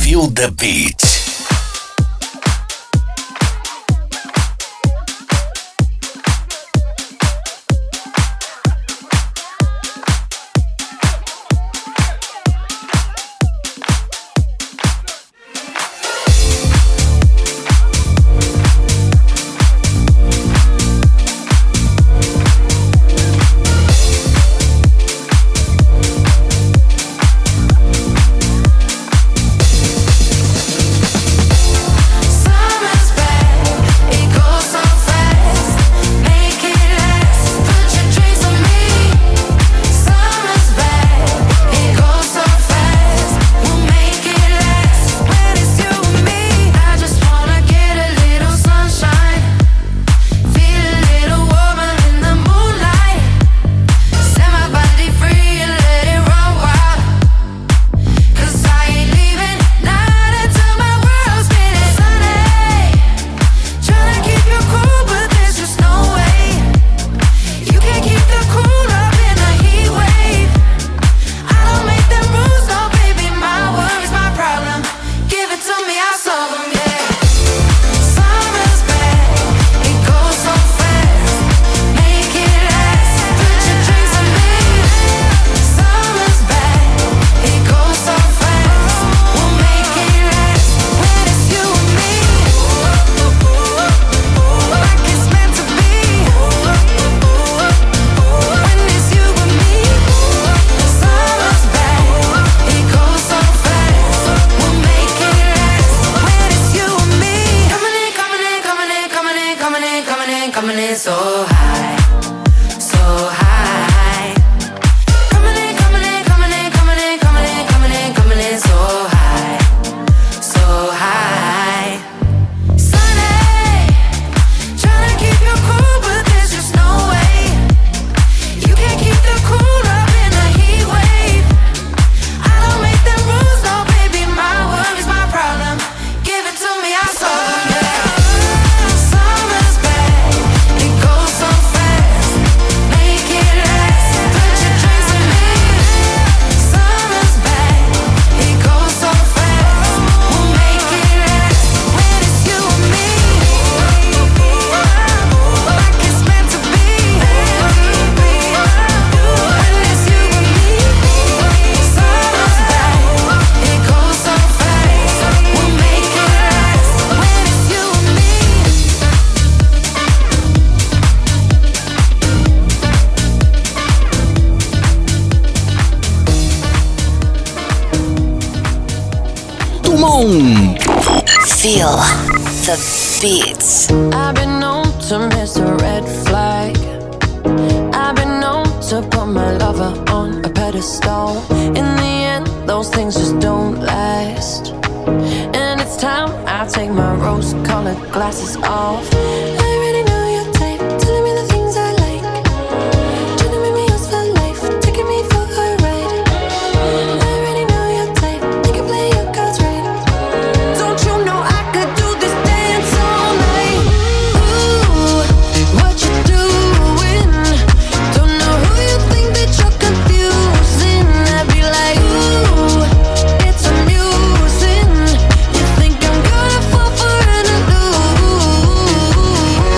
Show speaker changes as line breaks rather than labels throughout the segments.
Feel the Beat.
Feel the beats.
I've been known to miss a red flag. I've been known to put my lover on a pedestal. In the end, those things just don't last. And it's time I take my rose-colored glasses off. I already know your type, telling me the things I like. Trying to make me yours for life, taking me for a ride. I already know your type, you can play your cards right. Don't you know I could do this dance all night? Ooh, what you doing? Don't know who you think that you're confusing. I'd be like, ooh, it's amusing. You think I'm gonna fall for an illusion?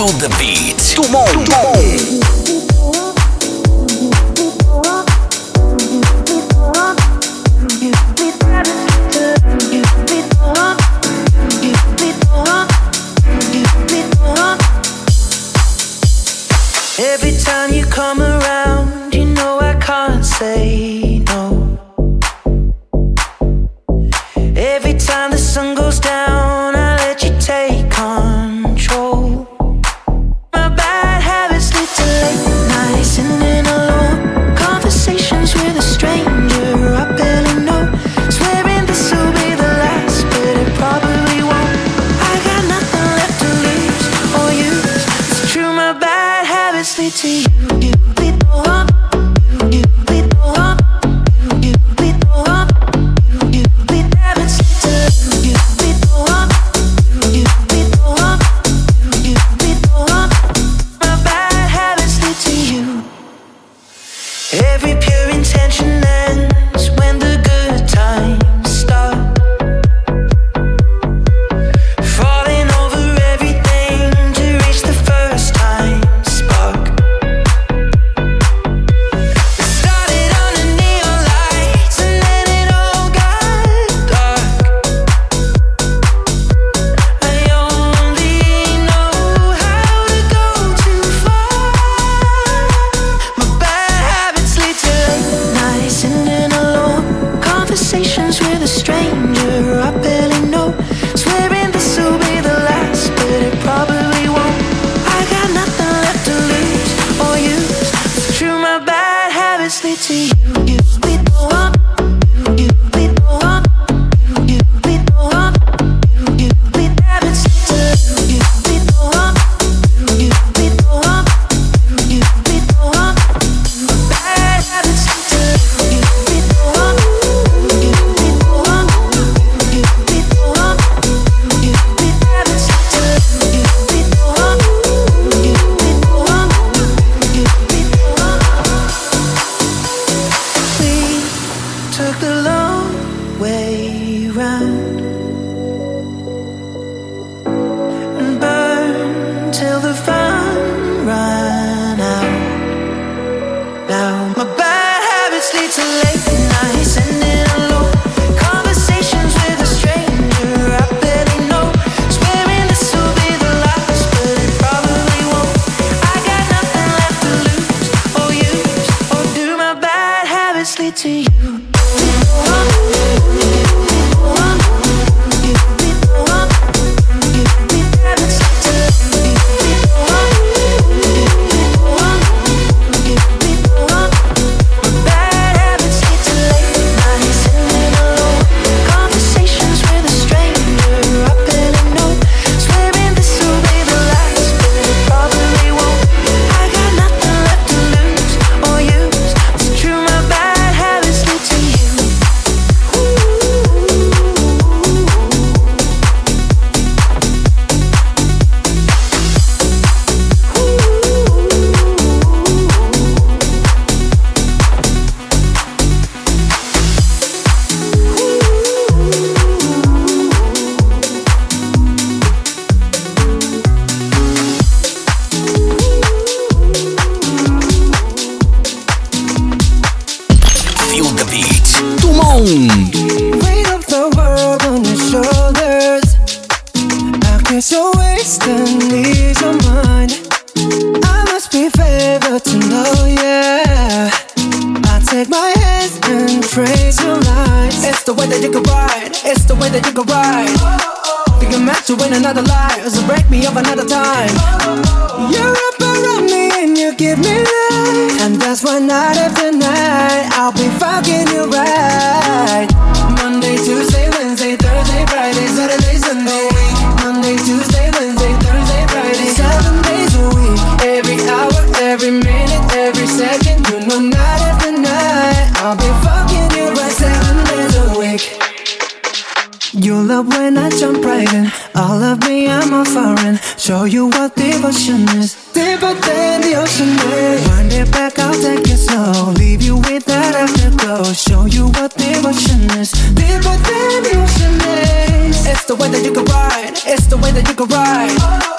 Feel the beat. Tout le monde.
Every time you come around, you know I can't say no. Every time the sun goes down, I let you take control. My bad habits lead to late nights and then alone conversations with a stranger I barely know. Swearing this will be the last, but it probably won't. I got nothing left to lose or use. It's true, my bad habits lead to you.
Show you what devotion is. Deeper than the ocean is. Wind it back, I'll take it slow. Leave you with that afterglow. Show you what devotion is. Deeper than the ocean is. It's the way that you can ride. It's the way that you can ride.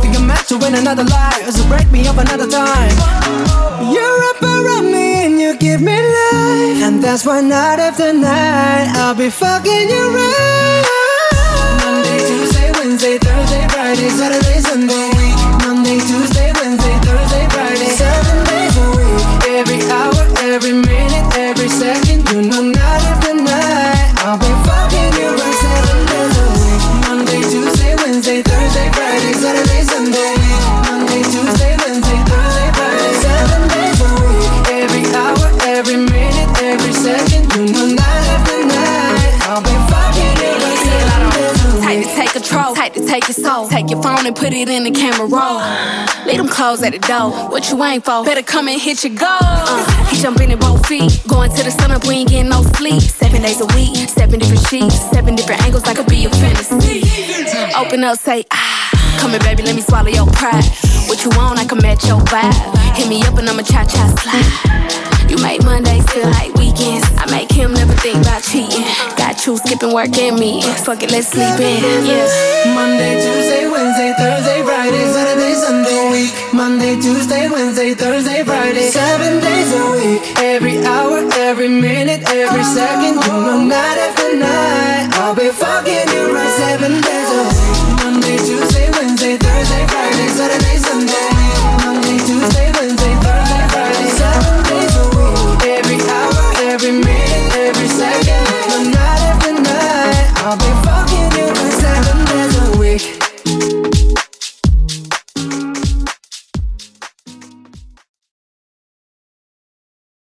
think I'm meant to win another life, so break me up another time. You're up around me and you give me life, and that's why night after night I'll be fucking you right. Monday, Tuesday, Wednesday, Thursday, Friday, Saturday, Sunday. Monday, Tuesday, Wednesday, Thursday, Friday, 7 days a week. Every hour, every minute, every second, you know night after night I'll be fucking you right 7 days a week. Monday, Tuesday, Wednesday, Thursday, Friday, Saturday, Sunday. Monday, Tuesday, Wednesday, Thursday, Friday, 7 days a week. Every hour, every minute, every second, you know night after night I'll be fucking you right 7 days a week.
Tight to take control, tight to take your soul. Take your phone and put it in the camera roll. Leave them clothes at the door. What you ain't for? Better come and hit your goal. He jumping in both feet. Going to the sun up, we ain't getting no sleep. 7 days a week, 7 different sheets, 7 different angles, that could be a fantasy. Open up, say ah. Come here, baby, let me swallow your pride. What you want, I can match your vibe. Hit me up and I'ma cha-cha slide. You make Mondays feel like weekends. I make him never think about cheating. Got you skipping work and me. Fuck it, let's sleep in, yeah.
Monday, Tuesday, Wednesday, Thursday, Friday, Saturday, Sunday week. Monday, Tuesday, Wednesday, Thursday, Friday, 7 days a week. Every hour, every minute, every second, you know night after night